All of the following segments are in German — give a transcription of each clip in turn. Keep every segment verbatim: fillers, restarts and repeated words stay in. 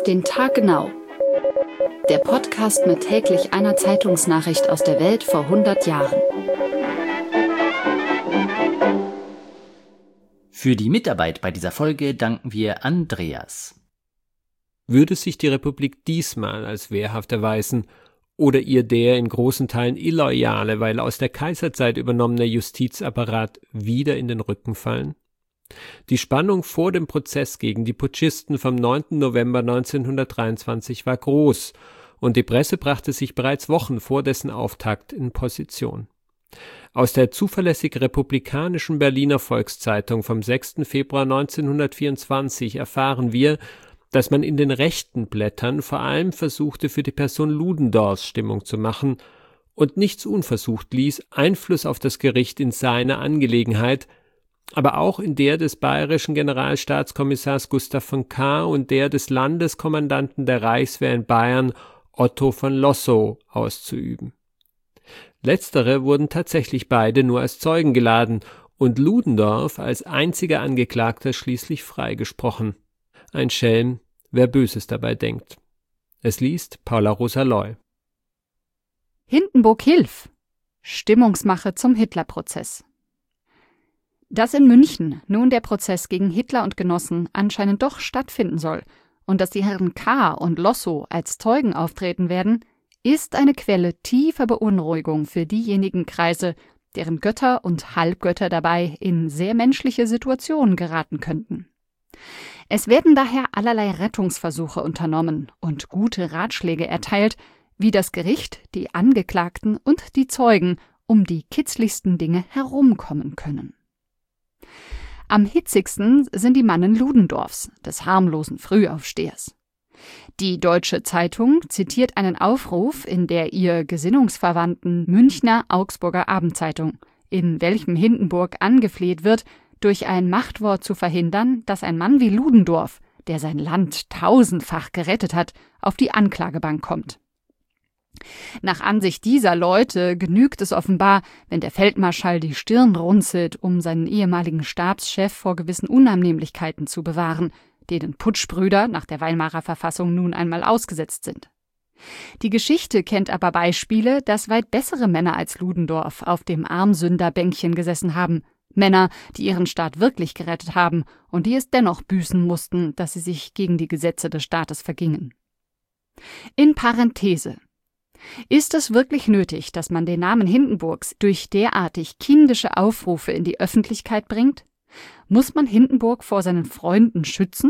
Auf den Tag genau. Der Podcast mit täglich einer Zeitungsnachricht aus der Welt vor hundert Jahren. Für die Mitarbeit bei dieser Folge danken wir Andreas. Würde sich die Republik diesmal als wehrhaft erweisen oder ihr der in großen Teilen illoyale, weil aus der Kaiserzeit übernommene Justizapparat wieder in den Rücken fallen? Die Spannung vor dem Prozess gegen die Putschisten vom neunten November neunzehnhundertdreiundzwanzig war groß und die Presse brachte sich bereits Wochen vor dessen Auftakt in Position. Aus der zuverlässig republikanischen Berliner Volkszeitung vom sechsten Februar neunzehnhundertvierundzwanzig erfahren wir, dass man in den rechten Blättern vor allem versuchte, für die Person Ludendorffs Stimmung zu machen und nichts unversucht ließ, Einfluss auf das Gericht in seiner Angelegenheit, aber auch in der des bayerischen Generalstaatskommissars Gustav von Kahr und der des Landeskommandanten der Reichswehr in Bayern Otto von Lossow auszuüben. Letztere wurden tatsächlich beide nur als Zeugen geladen und Ludendorff als einziger Angeklagter schließlich freigesprochen. Ein Schelm, wer Böses dabei denkt. Es liest Paula Rosa-Loy. Hindenburg Hilf! Stimmungsmache zum Hitlerprozess. Dass in München nun der Prozess gegen Hitler und Genossen anscheinend doch stattfinden soll und dass die Herren Kahr und Lossow als Zeugen auftreten werden, ist eine Quelle tiefer Beunruhigung für diejenigen Kreise, deren Götter und Halbgötter dabei in sehr menschliche Situationen geraten könnten. Es werden daher allerlei Rettungsversuche unternommen und gute Ratschläge erteilt, wie das Gericht, die Angeklagten und die Zeugen um die kitzligsten Dinge herumkommen können. Am hitzigsten sind die Mannen Ludendorffs, des harmlosen Frühaufstehers. Die Deutsche Zeitung zitiert einen Aufruf in der ihr gesinnungsverwandten Münchner Augsburger Abendzeitung, in welchem Hindenburg angefleht wird, durch ein Machtwort zu verhindern, dass ein Mann wie Ludendorff, der sein Land tausendfach gerettet hat, auf die Anklagebank kommt. Nach Ansicht dieser Leute genügt es offenbar, wenn der Feldmarschall die Stirn runzelt, um seinen ehemaligen Stabschef vor gewissen Unannehmlichkeiten zu bewahren, denen Putschbrüder nach der Weimarer Verfassung nun einmal ausgesetzt sind. Die Geschichte kennt aber Beispiele, dass weit bessere Männer als Ludendorff auf dem Armsünderbänkchen gesessen haben, Männer, die ihren Staat wirklich gerettet haben und die es dennoch büßen mussten, dass sie sich gegen die Gesetze des Staates vergingen. In Parenthese: Ist es wirklich nötig, dass man den Namen Hindenburgs durch derartig kindische Aufrufe in die Öffentlichkeit bringt? Muss man Hindenburg vor seinen Freunden schützen?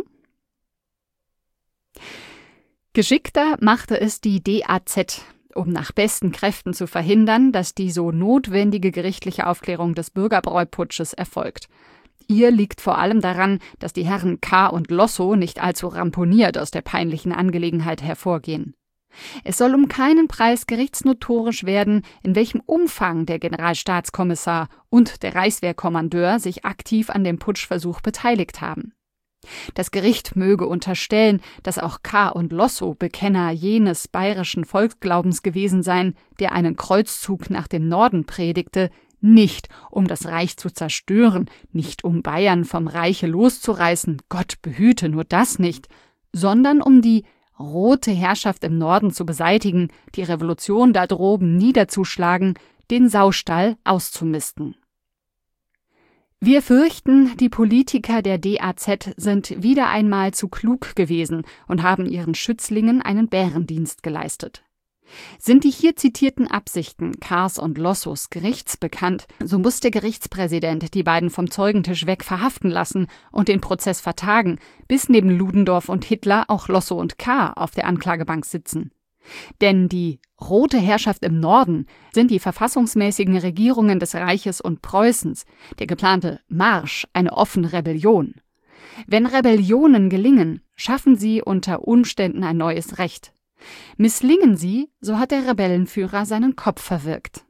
Geschickter machte es die D A Z, um nach besten Kräften zu verhindern, dass die so notwendige gerichtliche Aufklärung des Bürgerbräuputsches erfolgt. Ihr liegt vor allem daran, dass die Herren Kahr und Lossow nicht allzu ramponiert aus der peinlichen Angelegenheit hervorgehen. Es soll um keinen Preis gerichtsnotorisch werden, in welchem Umfang der Generalstaatskommissar und der Reichswehrkommandeur sich aktiv an dem Putschversuch beteiligt haben. Das Gericht möge unterstellen, dass auch Kahr und Lossow Bekenner jenes bayerischen Volksglaubens gewesen seien, der einen Kreuzzug nach dem Norden predigte, nicht um das Reich zu zerstören, nicht um Bayern vom Reiche loszureißen, Gott behüte nur das nicht, sondern um die rote Herrschaft im Norden zu beseitigen, die Revolution da droben niederzuschlagen, den Saustall auszumisten. Wir fürchten, die Politiker der D A Z sind wieder einmal zu klug gewesen und haben ihren Schützlingen einen Bärendienst geleistet. Sind die hier zitierten Absichten Kahrs und Lossows gerichtsbekannt, so muss der Gerichtspräsident die beiden vom Zeugentisch weg verhaften lassen und den Prozess vertagen, bis neben Ludendorff und Hitler auch Lossow und Kahr auf der Anklagebank sitzen. Denn die rote Herrschaft im Norden sind die verfassungsmäßigen Regierungen des Reiches und Preußens, der geplante Marsch eine offene Rebellion. Wenn Rebellionen gelingen, schaffen sie unter Umständen ein neues Recht. Misslingen sie, so hat der Rebellenführer seinen Kopf verwirkt.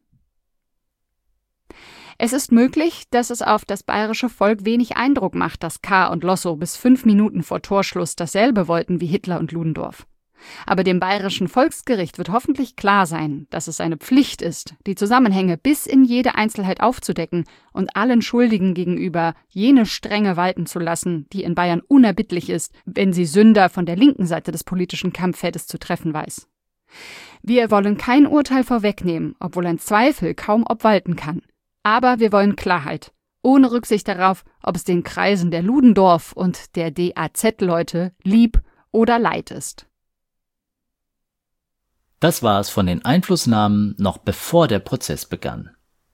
Es ist möglich, dass es auf das bayerische Volk wenig Eindruck macht, dass Kahr und Lossow bis fünf Minuten vor Torschluss dasselbe wollten wie Hitler und Ludendorff. Aber dem Bayerischen Volksgericht wird hoffentlich klar sein, dass es seine Pflicht ist, die Zusammenhänge bis in jede Einzelheit aufzudecken und allen Schuldigen gegenüber jene Strenge walten zu lassen, die in Bayern unerbittlich ist, wenn sie Sünder von der linken Seite des politischen Kampffeldes zu treffen weiß. Wir wollen kein Urteil vorwegnehmen, obwohl ein Zweifel kaum obwalten kann. Aber wir wollen Klarheit, ohne Rücksicht darauf, ob es den Kreisen der Ludendorff und der D A Z-Leute lieb oder leid ist. Das war es von den Einflussnahmen noch bevor der Prozess begann.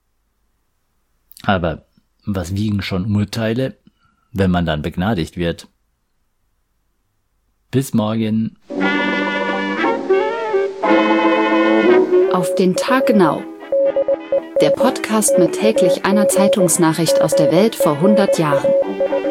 Aber was wiegen schon Urteile, wenn man dann begnadigt wird? Bis morgen. Auf den Tag genau. Der Podcast mit täglich einer Zeitungsnachricht aus der Welt vor hundert Jahren.